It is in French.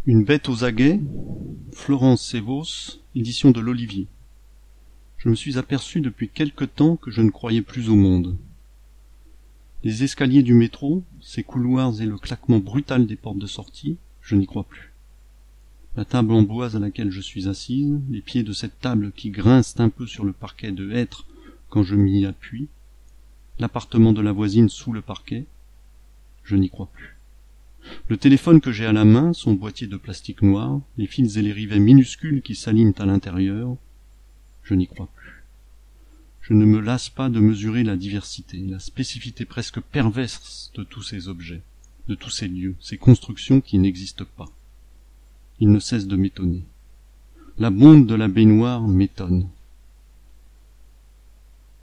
Une bête aux aguets, Florence Sévos, édition de l'Olivier. Je me suis aperçu depuis quelque temps que je ne croyais plus au monde. Les escaliers du métro, ses couloirs et le claquement brutal des portes de sortie, je n'y crois plus. La table en bois à laquelle je suis assise, les pieds de cette table qui grincent un peu sur le parquet de hêtre quand je m'y appuie, l'appartement de la voisine sous le parquet, je n'y crois plus. Le téléphone que j'ai à la main, son boîtier de plastique noir, les fils et les rivets minuscules qui s'alignent à l'intérieur, je n'y crois plus. Je ne me lasse pas de mesurer la diversité, la spécificité presque perverse de tous ces objets, de tous ces lieux, ces constructions qui n'existent pas. Ils ne cessent de m'étonner. La bonde de la baignoire m'étonne.